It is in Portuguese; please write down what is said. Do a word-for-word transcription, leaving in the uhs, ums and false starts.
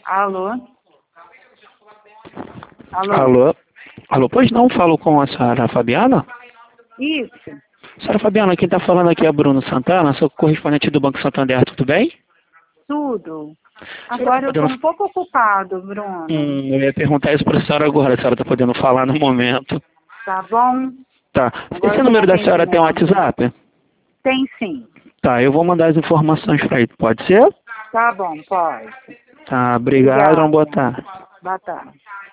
Alô? Alô? Alô? Alô, pois não, falo com a senhora Fabiana? Isso. Senhora Fabiana, quem está falando aqui é Bruno Santana, sou correspondente do Banco Santander, tudo bem? Tudo. Agora eu estou um pouco ocupado, Bruno. Hum, eu ia perguntar isso para a senhora agora, a senhora está podendo falar no momento. Tá bom? Tá. Agora Esse eu tô número no da senhora tem um atendimento. WhatsApp? Tem sim. Tá, eu vou mandar as informações para ele, pode ser? Tá bom, pode. Tá, obrigado, uma Obrigada. boa tarde. Boa tarde.